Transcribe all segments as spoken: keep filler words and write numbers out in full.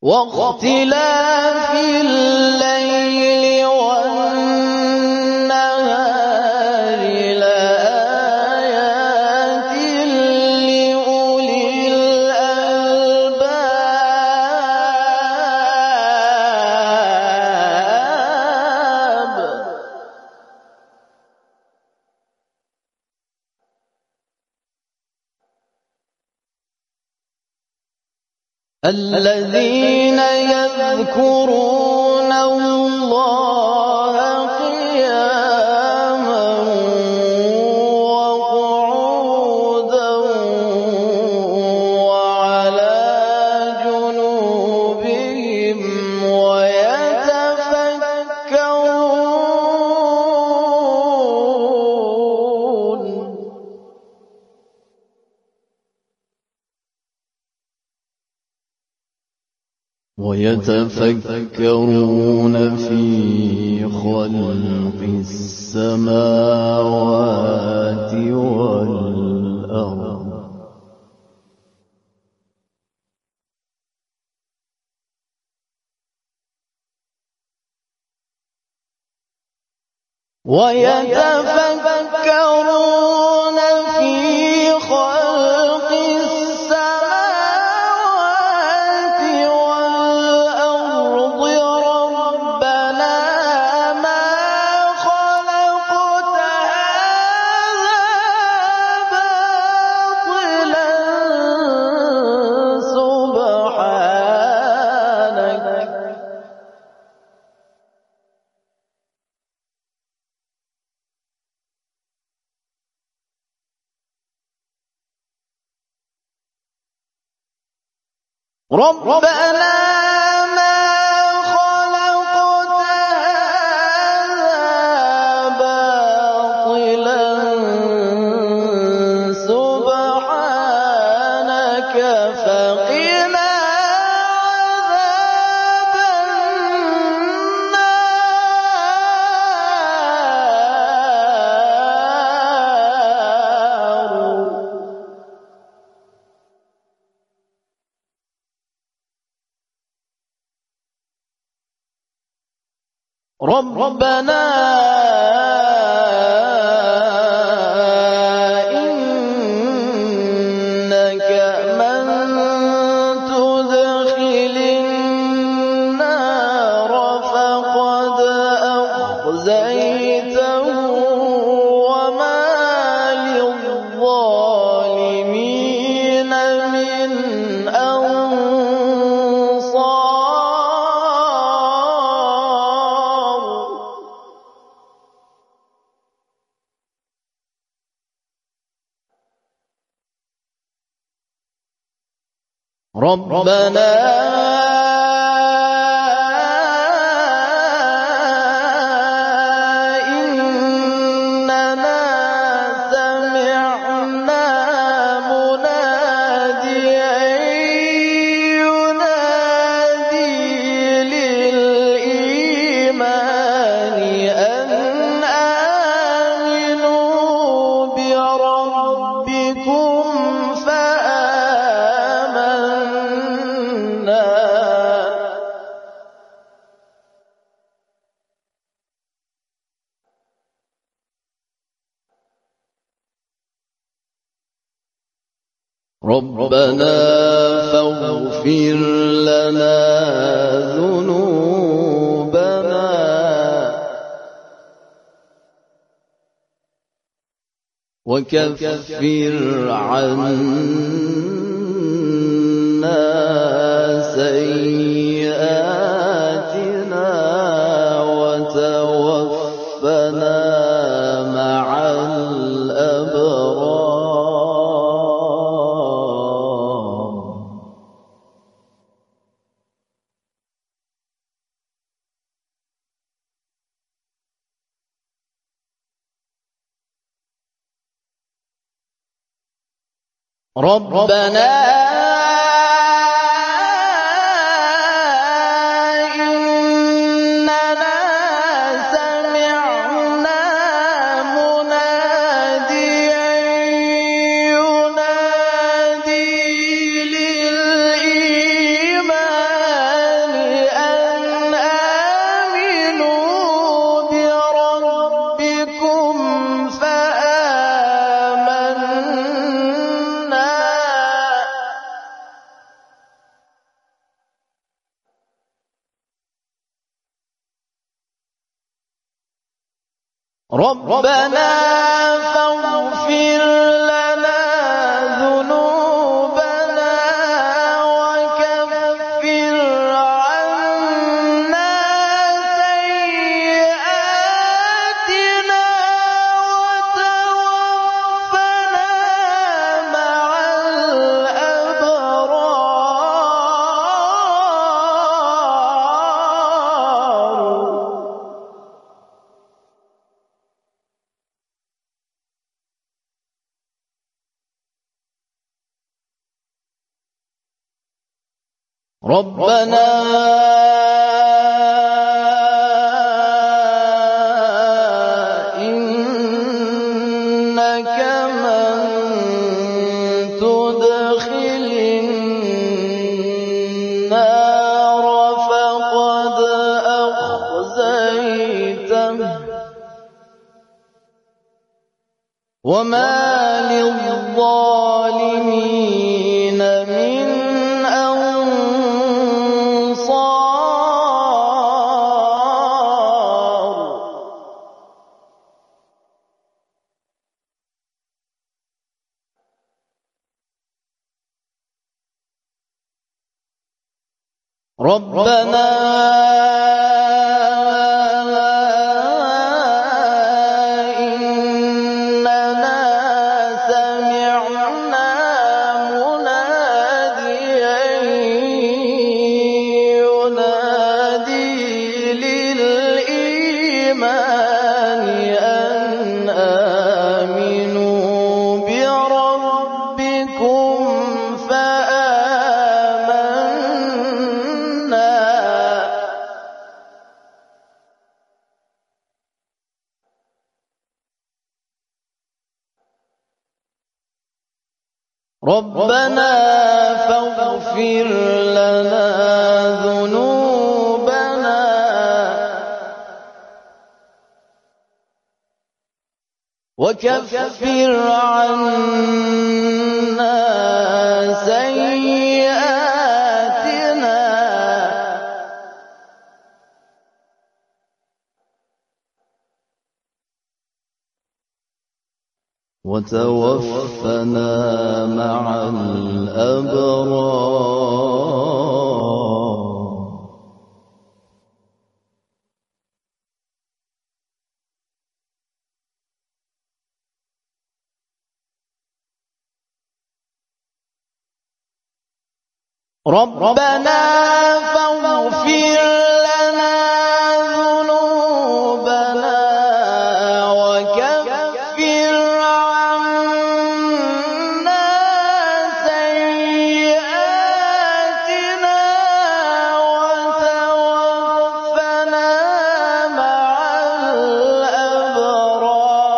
واختلاف الليل والنهار لآيات لأولي الألباب. الذين يذكرون الله قياما وقعودا وعلى جنوبهم ويتفكرون ويتفكرون في خلق السماوات والأرض ويتفكرون في خلق السماوات والأرض ربنا ما خلقت هذا باطلا سبحانك ربنا ما خلقت هذا باطلا سبحانك فقنا عذاب النار. ربنا إنك من تدخل النار فقد أخزيته وما للظالمين من ربنا إننا سمعنا مناديا ينادي للإيمان أن آمنوا بربكم ربنا فاغفر لنا ذنوبنا وكفر عنا سيئاتنا وتوفنا مع الأبرار. ربنا إننا سمعنا مناديا ينادي للإيمان ربنا فاغفر لنا ذنوبنا وكفر عنا سيئاتنا وتوفنا مع الأبرار. ربنا إنك من تدخل النار فقد أخزيته وما للظالمين من ربنا إننا سمعنا مناديا ينادي للإيمان أن آمنوا بربكم ربنا فاغفر لنا ذنوبنا وكفر عنا سيئاتنا وتوفنا مع الأبرار. ربنا فاغفر لنا ذنوبنا وكفر عنا سيئاتنا وتوفنا مع الأبرار.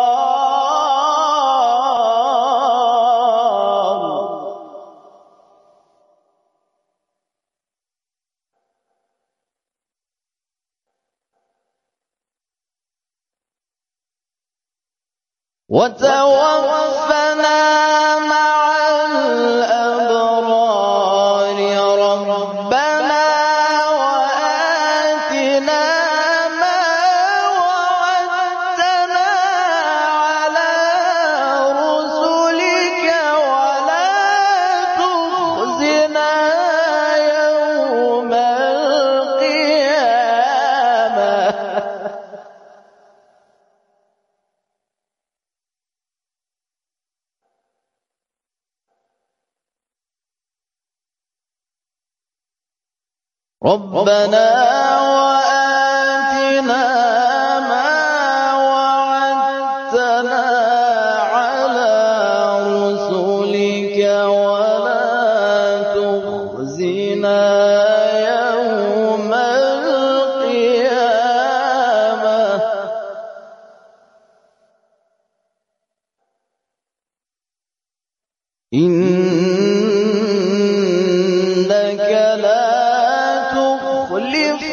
وتوفنا مع الأبرار. ربنا وآتنا ما وعدتنا على رسلك ولا تخزنا يوم القيامة. ربنا وآتنا ما وعدتنا على رسلك ولا تخزنا يوم القيامة. إنك لا تخلف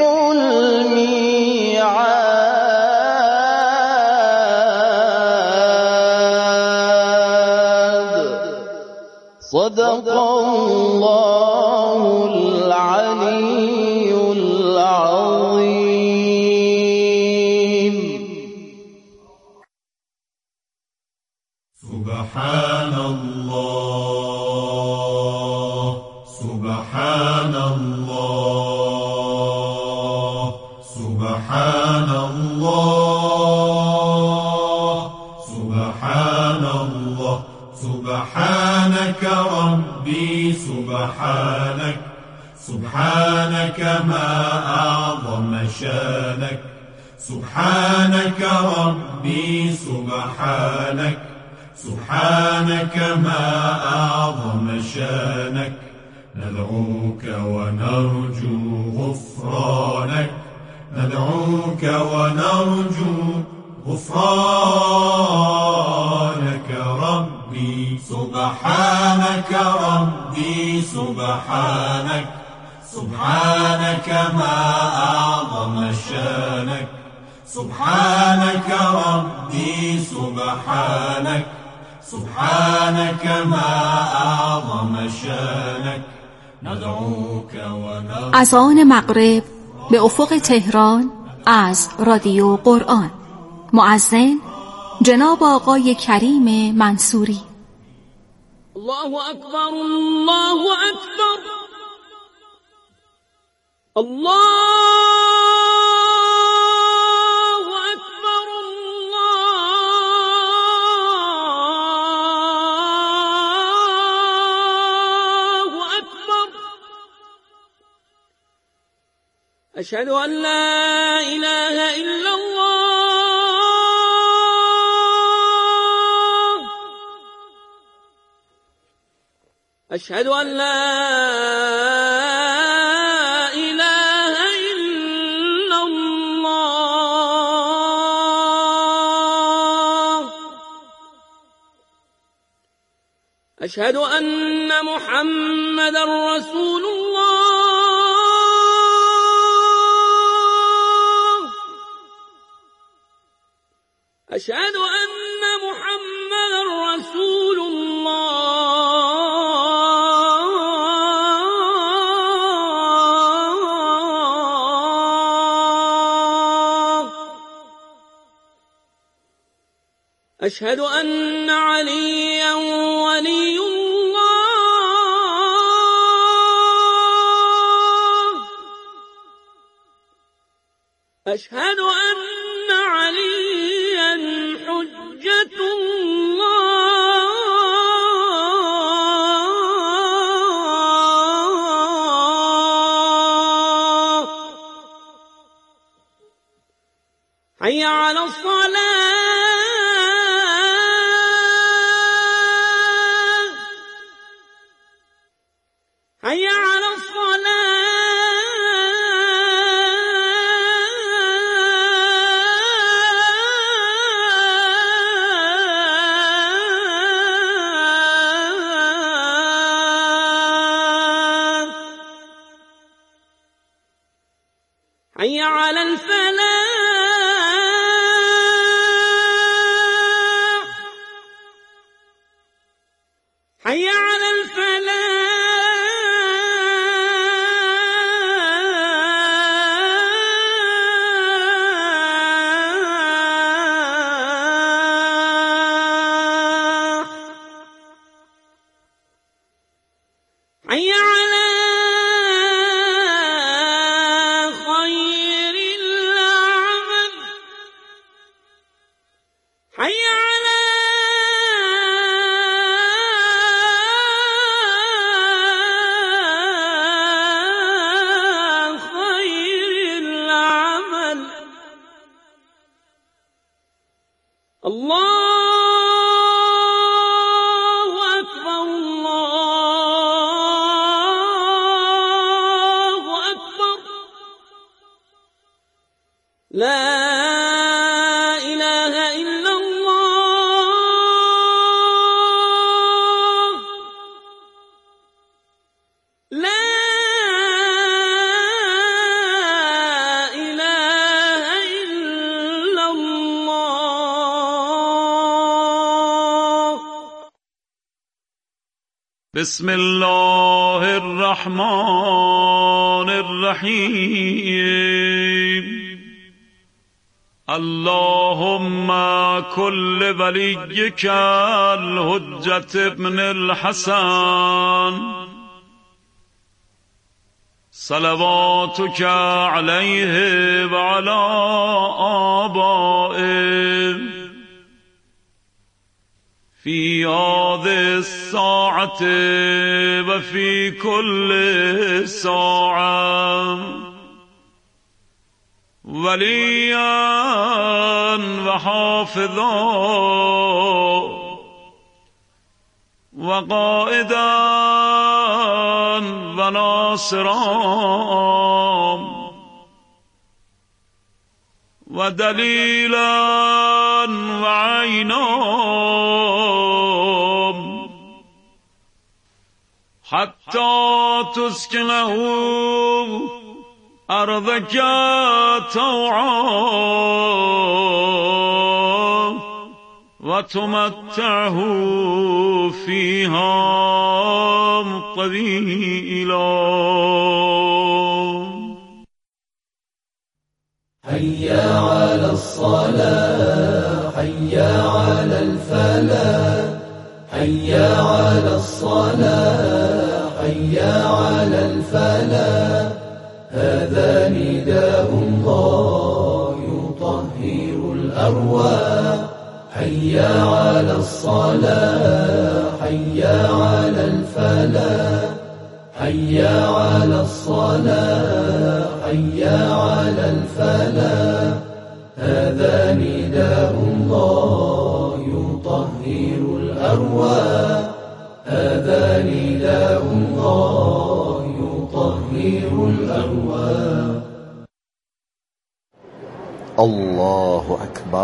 الميعاد. صدق الله العلي العظيم. العلي العظيم. سبحان الله سبحان الله سبحان الله سبحان الله سبحانك ربي سبحانك سبحانك ما أعظم شانك سبحانك ربي سبحانك سبحانك ما أعظم شانك ندعوك ونرجو غفرانك ندعوك ونرجو غفرانك ربي سبحانك ربي سبحانك سبحانك ما أعظم شانك سبحانك ربي سبحانك سبحانك ما أعظم شانك ندعوك ونرجو. از آن مغرب به افق تهران از رادیو قرآن، مؤذن جناب آقای کریم منصوری. الله اکبر الله اکبر الله اکبر الله اکبر اشهد ان لا اله الا الله اشهد ان لا أشهد أن محمد رسول الله أشهد أن محمد رسول الله أشهد أن عليا ولي الله أشهد أن عليا حجة الله حي على الصلاة حي على الصلاة حي على الفلاح حي على الفلاح حي على خير العمل حي على خير العمل الله لا إله إلا الله لا إله إلا الله. بسم الله الرحمن الرحیم. اللهم كل وليك الحجة ابن الحسن صلواتك عليه وعلى آبائه في هذه الساعة وفي كل ساعة وليا وحافظا وقائدا وناصرا ودليلا وعينا حتى تسكنه أرضك طوعا وتمتعه فيها طويلا. حي على الصلاة حي على الفلاح حي على الصلاة حي على الفلاح هذا نداء الله يطهر الأرواح حي على الصلاة حي على الفلاح حي على الصلاة حي على الفلاح هذا نداء الله يطهر الأرواح هذا نداء الله يطهر الأرواح. الله أكبر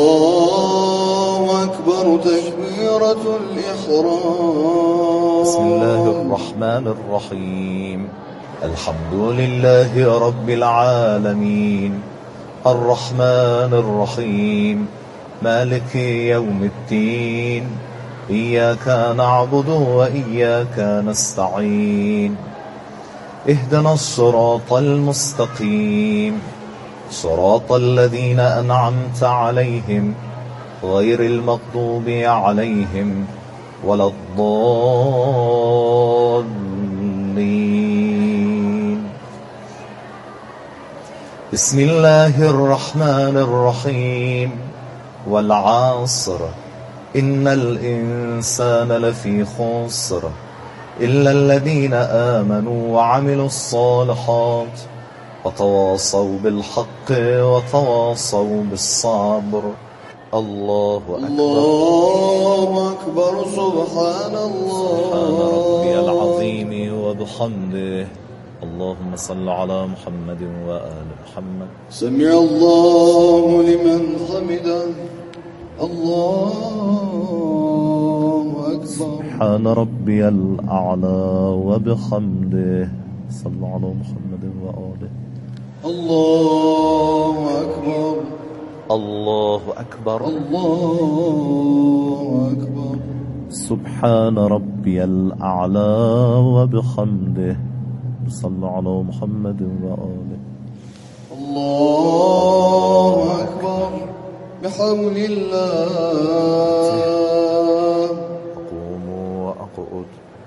الله أكبر تكبيرة الإحرام. بسم الله الرحمن الرحيم الحمد لله رب العالمين الرحمن الرحيم مالك يوم الدين إياك نعبد وإياك نستعين اهدنا الصراط المستقيم صراط الذين أنعمت عليهم غير المغضوب عليهم ولا الضالين. بسم الله الرحمن الرحيم والعصر إن الإنسان لفي خسر إلا الذين آمنوا وعملوا الصالحات وتواصوا بالحق وتواصوا بالصبر. الله أكبر الله أكبر سبحان الله سبحان ربي العظيم وبحمده. اللهم صل على محمد وآل محمد. سمع الله لمن حمده. الله أكبر. سبحان ربي الأعلى وبحمده. صلى على محمد وآله. الله أكبر الله أكبر الله أكبر. سبحان ربي الأعلى وبحمده. صلى على محمد وآله. الله أكبر بحول الله. أقوم وأقعد.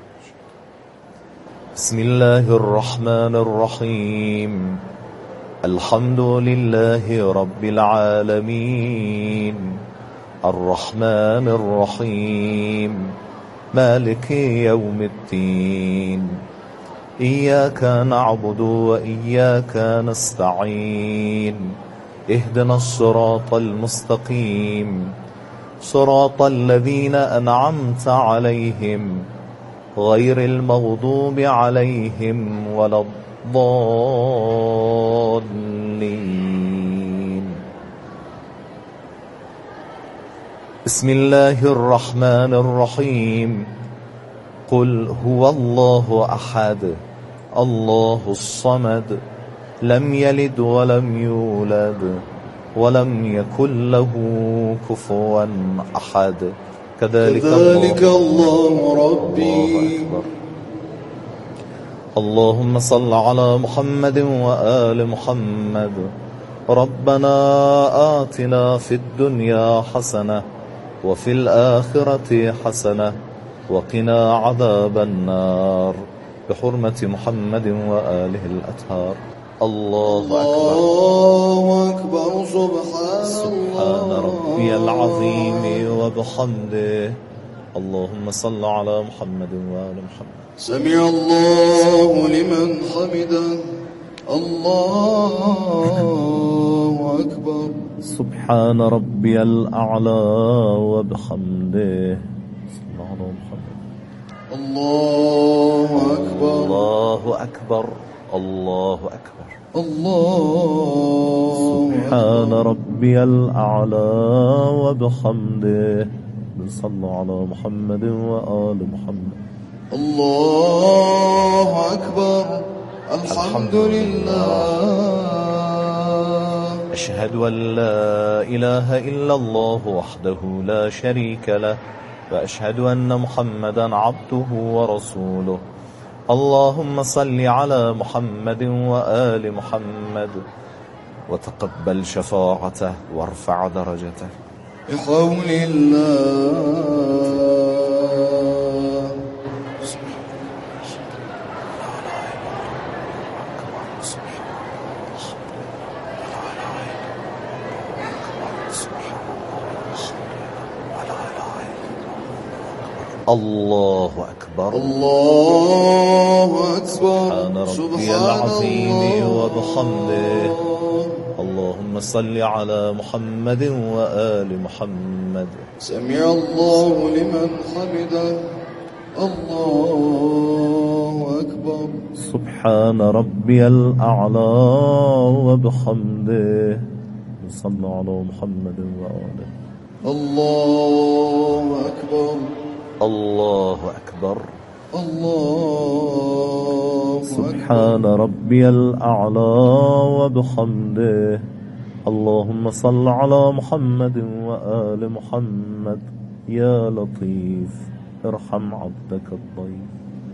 بسم الله الرحمن الرحيم الحمد لله رب العالمين الرحمن الرحيم مالك يوم الدين إياك نعبد وإياك نستعين اهدنا الصراط المستقيم صراط الذين أنعمت عليهم غير المغضوب عليهم ولا الضالين. بسم الله الرحمن الرحيم قل هو الله أحد الله الصمد لم يلد ولم يولد ولم يكن له كفوا أحد. كذلك, كذلك الله ربي. الله أكبر. اللهم صل على محمد وآل محمد ربنا آتنا في الدنيا حسنة وفي الآخرة حسنة وقنا عذاب النار بحرمة محمد وآله الأطهار. الله أكبر. الله أكبر. سبحان, سبحان ربي العظيم وبحمده. اللهم صل على محمد وآل محمد. سمع الله لمن حمده. الله أكبر. سبحان ربي الأعلى وبحمده. صلى على محمد. الله أكبر. الله أكبر. الله أكبر. الله سبحان ربي الأعلى وبحمده. صلى على محمد وآل محمد. الله أكبر. الحمد لله. أشهد أن لا إله إلا الله وحده لا شريك له وأشهد أن محمدا عبده ورسوله. اللهم صل على محمد وآل محمد وتقبل شفاعته وارفع درجته بحول الله. الله أكبر. الله أكبر. سبحان ربي العظيم وبحمده. اللهم صل على محمد وآل محمد. سمع الله لمن حمده. الله أكبر. سبحان ربي الأعلى وبحمده. صلى على محمد وآله. الله أكبر. الله أكبر. الله سبحان ربي الأعلى وبحمده. اللهم صل على محمد وآل محمد. يا لطيف ارحم عبدك الضيف.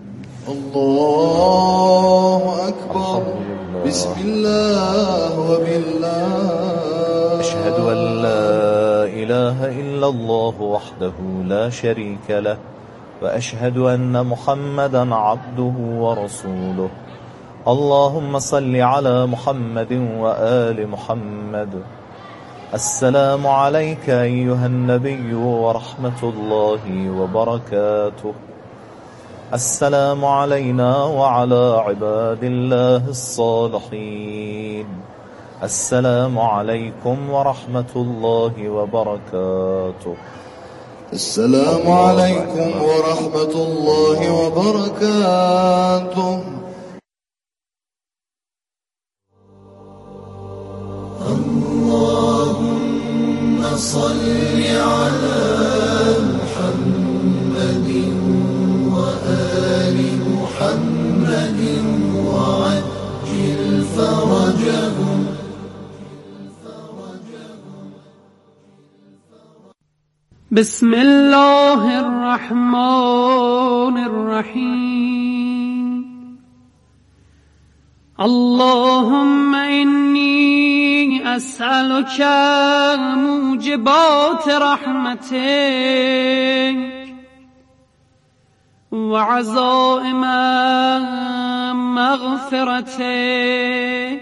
الله أكبر. بسم الله وبالله. أشهد أن لا إله إلا الله وحده لا شريك له وأشهد أن محمدا عبده ورسوله. اللهم صل على محمد وآل محمد. السلام عليك أيها النبي ورحمة الله وبركاته. السلام علينا وعلى عباد الله الصالحين. السلام عليكم ورحمة الله وبركاته. السلام عليكم ورحمة الله وبركاته. اللهم صل على محمد وآل محمد وعجل فرجهم. بسم الله الرحمن الرحيم. اللهم إني أسألك موجبات رحمتك وعزائم مغفرتك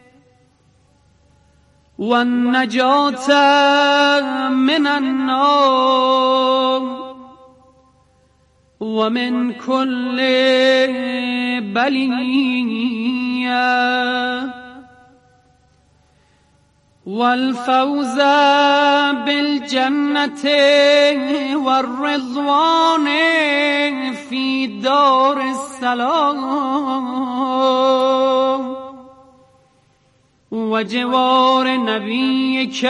والنجاة من النار ومن كل بلية والفوز بالجنة والرضوان في دار السلام وجوار نبيك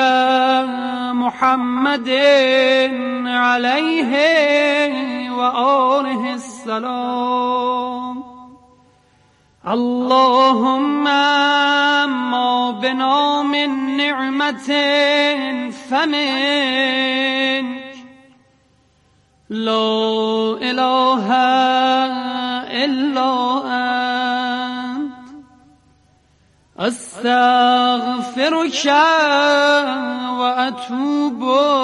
محمد عليه وآله السلام. اللهم ما بنا من نعمة فمنك لا إله إلا أنت. استغفرک و اتوب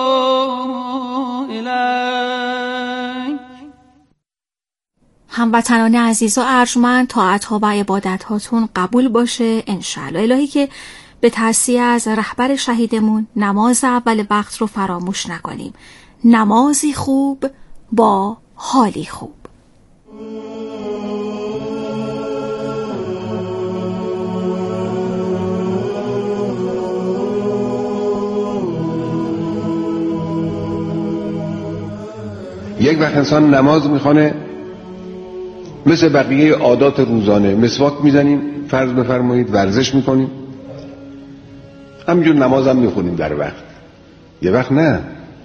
الیک. هموطنان عزیز و ارجمند، طاعت‌ها و عبادت‌هاتون قبول باشه انشالله. الهی که به توصیه از رهبر شهیدمون نماز اول وقت رو فراموش نکنیم. نمازی خوب با حالی خوب. یک وقت انسان نماز میخونه مثل بقیه عادات روزانه، مسواک میزنیم، فرض بفرمایید ورزش میکنیم، همینجور نماز هم میخونیم در وقت. یه وقت نه،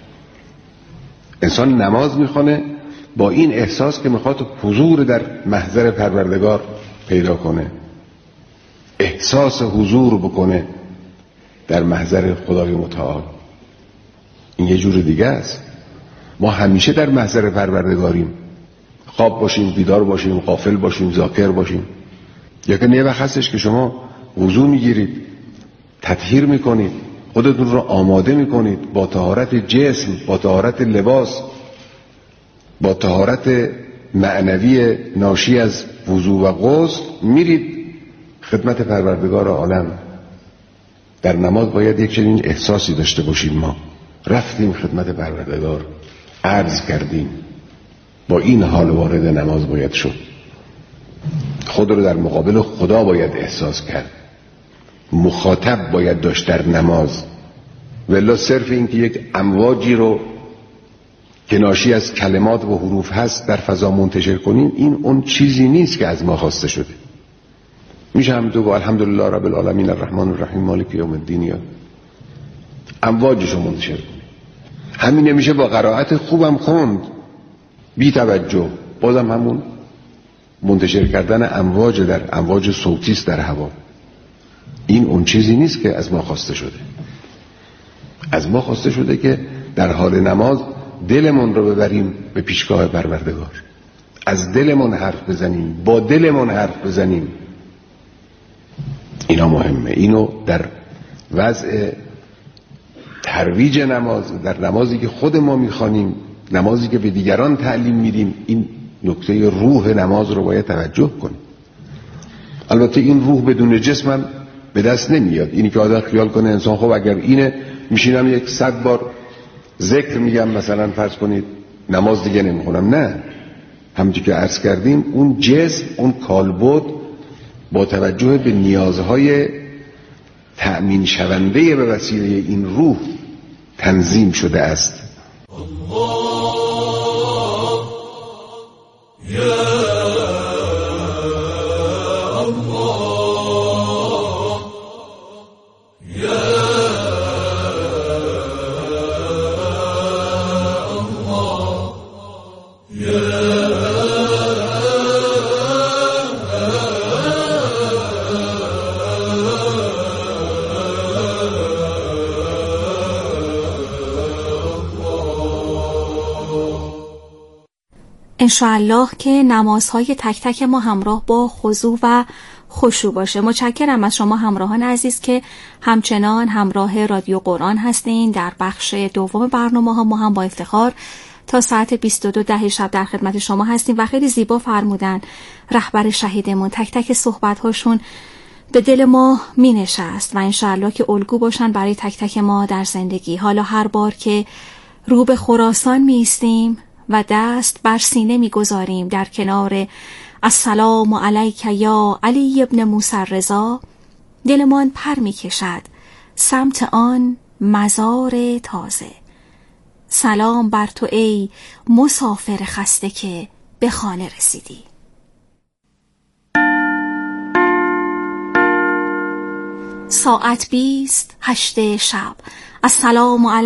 انسان نماز میخونه با این احساس که میخواد حضور در محضر پروردگار پیدا کنه، احساس حضور بکنه در محضر خدای متعال. این یه جور دیگه است. ما همیشه در محضر پروردگاریم، خواب باشیم، بیدار باشیم، غافل باشیم، ذاکر باشیم. یکی یه وقت هستش که شما وضو میگیرید، تطهیر میکنید، خودتون رو آماده میکنید با طهارت جسم، با طهارت لباس، با طهارت معنوی ناشی از وضو و غسل، میرید خدمت پروردگار عالم. در نماز باید یک چنین احساسی داشته باشیم. ما رفتیم خدمت پروردگار، عرض کردیم، با این حال وارد نماز باید شد. خود رو در مقابل خدا باید احساس کرد، مخاطب باید داشت در نماز. ولی صرف این که یک امواجی رو که ناشی از کلمات و حروف هست در فضا منتشر کنیم، این اون چیزی نیست که از ما خواسته شده. میشه هم تو با الحمدلله رب العالمین الرحمن الرحیم مالک یوم الدین یا امواجش رو منتشر کنیم. همین نمیشه با قرائت خوبم خوند بی توجه، بازم همون منتشر کردن امواج در امواج صوتی است در هوا. این اون چیزی نیست که از ما خواسته شده. از ما خواسته شده که در حال نماز دلمون رو ببریم به پیشگاه پروردگار، از دلمون حرف بزنیم، با دلمون حرف بزنیم. اینا مهمه. اینو در وضع ترویج نماز، در نمازی که خود ما میخوانیم، نمازی که به دیگران تعلیم میدیم، این نکته روح نماز رو باید توجه کنیم. البته این روح بدون جسم هم به دست نمیاد. اینی که آدم خیال کنه انسان خب اگر اینه میشینم یک صد بار ذکر میگم مثلا فرض کنید نماز دیگه نمیخونم. نه، همونجوری که عرض کردیم اون جسم، اون کالبد با توجه به نیازهای تأمین شونده به وسیله این روح تنظیم شده است. انشاءالله که نمازهای تک تک ما همراه با خضوع و خشوع باشه. متشکرم از شما همراهان عزیز که همچنان همراه رادیو قرآن هستین. در بخش دوم برنامه ها ما هم با افتخار تا ساعت بیست و دو ده شب در خدمت شما هستیم و خیلی زیبا فرمودن رهبر شهیدمون. تک تک صحبت هاشون به دل ما می نشست و انشاءالله که الگو باشن برای تک تک ما در زندگی. حالا هر بار که رو به خراسان می ایستیم و دست بر سینه می گذاریم در کنار السلام علیک یا علی ابن موسی الرضا، دلمان پر می کشد سمت آن مزار تازه. سلام بر تو ای مسافر خسته که به خانه رسیدی. ساعت بیست هشت شب. السلام علیک